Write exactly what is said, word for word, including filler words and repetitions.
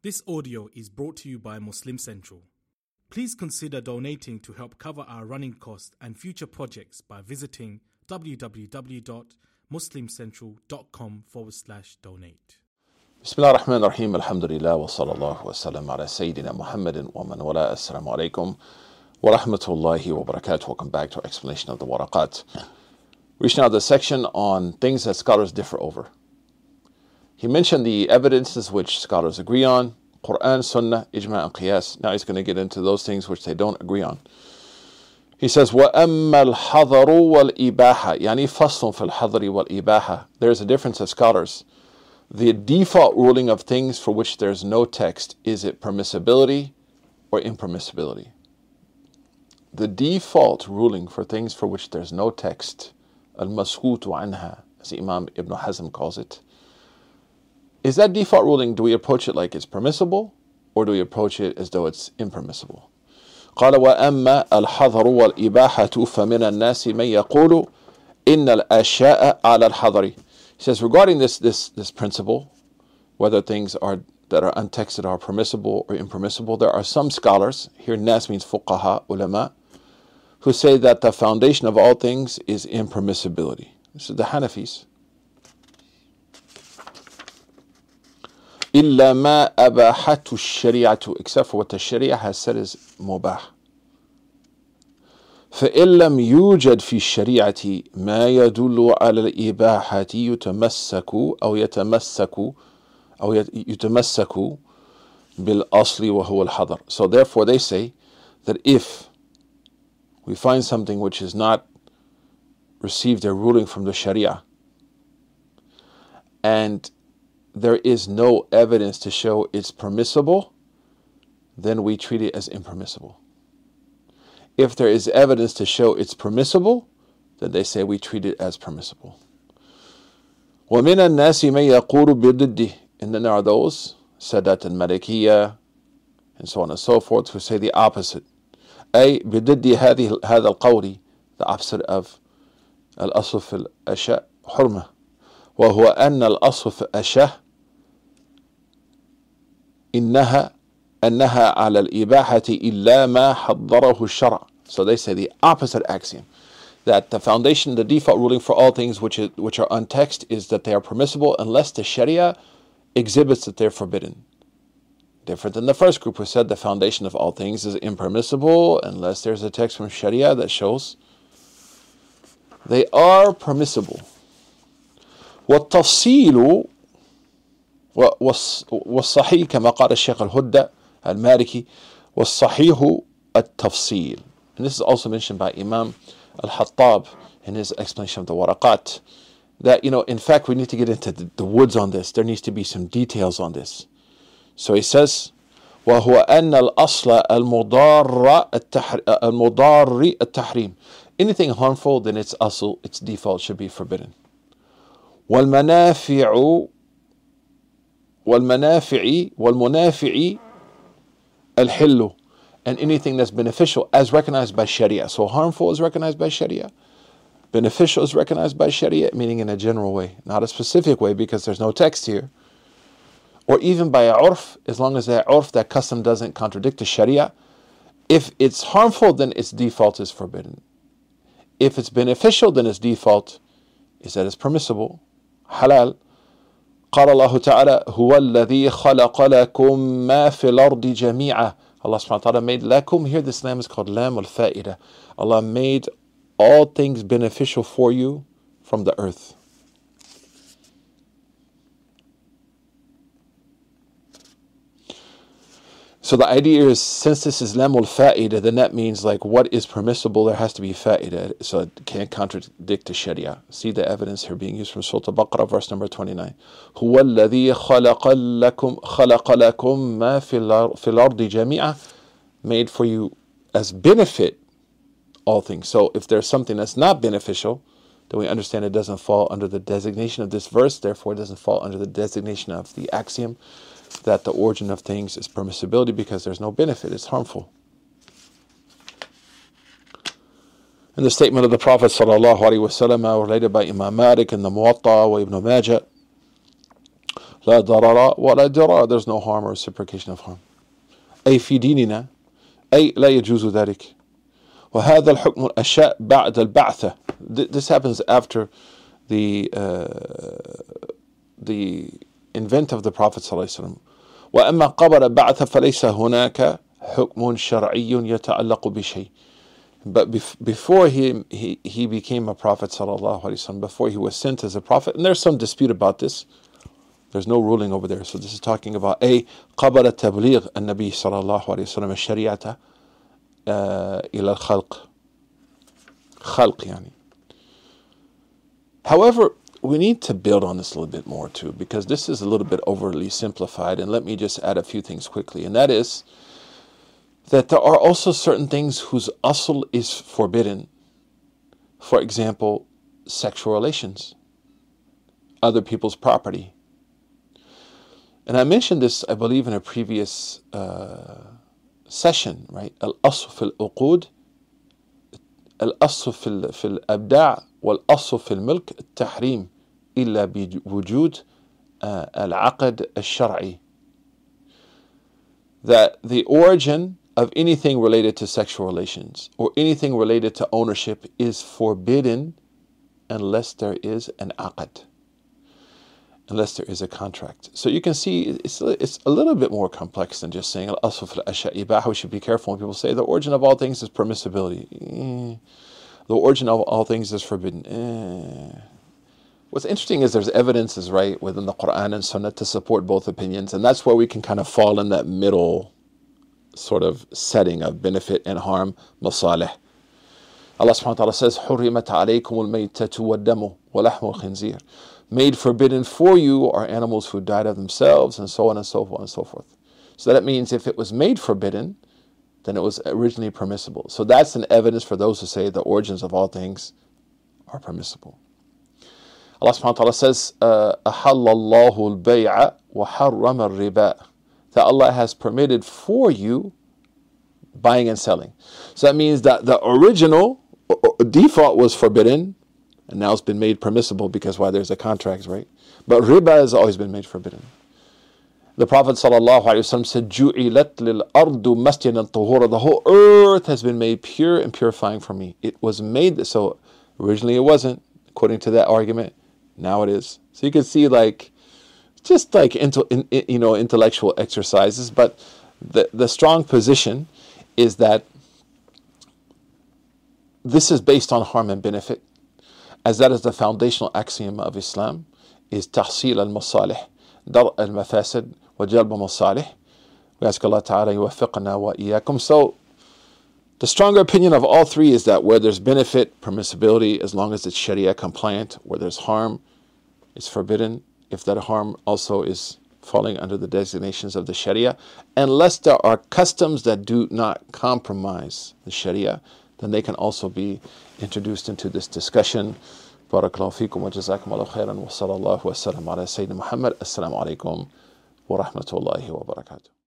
This audio is brought to you by Muslim Central. Please consider donating to help cover our running costs and future projects by visiting www.muslimcentral.com forward slash donate. Bismillah ar-Rahman ar-Rahim, alhamdulillah, wa sallallahu wa sallam ala Sayyidina Muhammadin wa man wala. Assalamu alaikum wa rahmatullahi wa barakatuh. Welcome back to our explanation of the waraqat. Reaching now the section on things that scholars differ over. He mentioned the evidences which scholars agree on, Quran, Sunnah, Ijma' and Qiyas. Now he's going to get into those things which they don't agree on. He says, وَأَمَّا الْحَضَرُ وَالْإِبَاحَةِ يعني فَصْلٌ فِي الْحَضْرِ وَالْإِبَاحَةِ. There's a difference of scholars. The default ruling of things for which there's no text, is it permissibility or impermissibility? The default ruling for things for which there's no text, al-maskutu anha, as Imam Ibn Hazm calls it, is that default ruling, do we approach it like it's permissible, or do we approach it as though it's impermissible? قال وأما الحظر والإباحة فمن الناس من يقول إن الأشياء على الحظر. He says regarding this this this principle, whether things are that are untexted are permissible or impermissible, there are some scholars, here nas means fuqaha, ulama, who say that the foundation of all things is impermissibility. This is the Hanafis. إلا ما أباحته الشريعة, except for what the Sharia has said is mubah. فإن لم يوجد في الشريعة ما يدل على الإباحة يتمسك أو يتمسك أو يتمسك بالأصل وهو الحظر. So therefore they say that if we find something which is not received a ruling from the Sharia, and there is no evidence to show it's permissible, then we treat it as impermissible. If there is evidence to show it's permissible, then they say we treat it as permissible. وَمِنَ النَّاسِ مَنْ يَقُولُ بِضِدِّهِ. And then there are those, Sadat al-Malikiyya, and so on and so forth, who say the opposite. أي بضد هذه هذا القول, the opposite of الأصل في الأشياء حرمة. وهو أن الأصل في الأشياء إنها أنها على الإباحة إلا ما حضره الشرع. So they say the opposite axiom, that the foundation, the default ruling for all things which is, which are untext is that they are permissible unless the Sharia exhibits that they're forbidden. Different than the first group who said the foundation of all things is impermissible unless there's a text from Sharia that shows they are permissible. والتفصيل والصحيح كما قال الشيخ الهدى المالكي والصحيح التفصيل. And this is also mentioned by Imam al-Hattab in his explanation of the waraqat, that, you know, in fact we need to get into the, the woods on this. There needs to be some details on this. So he says وهو أن الأصل المضار المضار التحريم. Anything harmful, then its asl, its default should be forbidden. والمنافع والمنافع والمنافع الحل, and anything that's beneficial as recognized by Sharia. So harmful is recognized by Sharia, beneficial is recognized by Sharia, meaning in a general way, not a specific way because there's no text here, or even by a urf, as long as that urf, that custom doesn't contradict the Sharia. If it's harmful, then its default is forbidden. If it's beneficial, then its default is that it's permissible, halal. قال الله تعالى هو الذي خلق لكم ما في الأرض جميعا. Allah subhanahu wa ta'ala made lakum, here this lam is called lam al-fa'ida. Allah made all things beneficial for you from the earth. So the idea is, since this is lam al-fa'ida, then that means like what is permissible, there has to be fa'ida, so it can't contradict the Sharia. See the evidence here being used from Surah Al-Baqarah, verse number twenty-nine. هو الذي خلق لكم خلق لكم ما في الأرض جميعا, made for you as benefit all things. So if there's something that's not beneficial, then we understand it doesn't fall under the designation of this verse, therefore it doesn't fall under the designation of the axiom that the origin of things is permissibility, because there's no benefit, it's harmful. In the statement of the Prophet sallallahu alaihi wasallam, related by Imam Malik in the Muwatta wa Ibn Majah, لا ضرر ولا ضرار. There's no harm or reciprocation of harm. أي في ديننا أي لا يجوز ذلك. وهذا الحكم الأشياء بعد البعثة. This happens after the uh, the invent of the Prophet صلى الله عليه وسلم. وأما قبل بعث فليس هناك حكم شرعي يتعلق بشيء. But bef- before he, he he became a prophet sallallahu alaihi wasallam, before he was sent as a prophet, and there's some dispute about this. There's no ruling over there. So this is talking about a قبل تبليغ النبي صلى الله عليه وسلم الشريعة إلى الخلق. خلق يعني. However, we need to build on this a little bit more too, because this is a little bit overly simplified. And let me just add a few things quickly, and that is that there are also certain things whose asl is forbidden. For example, sexual relations, other people's property. And I mentioned this, I believe, in a previous uh, session, right? Al-asl fil uqud, al-asl fil fil abda' wal-asl fil milk at-tahrim illa bi-wujud al-aqd al-shar'i. That the origin of anything related to sexual relations or anything related to ownership is forbidden unless there is an aqd, unless there is a contract. So you can see it's it's a little bit more complex than just saying al-asl fil ashya' ibaha. We should be careful when people say the origin of all things is permissibility. Eh. The origin of all things is forbidden. Eh. What's interesting is there's evidences, right, within the Quran and Sunnah to support both opinions, and that's where we can kind of fall in that middle sort of setting of benefit and harm, masalih. Allah subhanahu wa ta'ala says, حُرِّمَتْ عَلَيْكُمُ الْمَيْتَةُ وَالدَّمُ وَلَحْمُ الْخِنْزِيرِ. Made forbidden for you are animals who died of themselves, and so on and so forth and so forth. So that means if it was made forbidden, then it was originally permissible. So that's an evidence for those who say the origins of all things are permissible. Allah subhanahu wa ta'ala says, أَحَلَّ اللَّهُ الْبَيْعَ وَحَرَّمَ الرِّبَا. That Allah has permitted for you buying and selling. So that means that the original default was forbidden, and now it's been made permissible because why? There's a contract, right? But riba has always been made forbidden. The Prophet ﷺ said, جُعِلَتْ لِلْأَرْضُ مَسْجِدًا طُهُورًا. The whole earth has been made pure and purifying for me. It was made, so originally it wasn't, according to that argument. Now it is. So you can see, like, just like into, in, you know, intellectual exercises, but the, the strong position is that this is based on harm and benefit, as that is the foundational axiom of Islam, is tahsil al-masalih, dar' al-mafasid, wa jalb al-masalih. We ask Allah Ta'ala yuwaffiqna wa iyyakum. So the stronger opinion of all three is that where there's benefit, permissibility, as long as it's Sharia compliant. Where there's harm, it's forbidden, if that harm also is falling under the designations of the Sharia. Unless there are customs that do not compromise the Sharia, then they can also be introduced into this discussion. Barakallahu feekum wa jazakum Allah khairan wa sallallahu wa sallam ala Sayyidina Muhammad. Assalamu alaikum wa rahmatullahi wa barakatuh.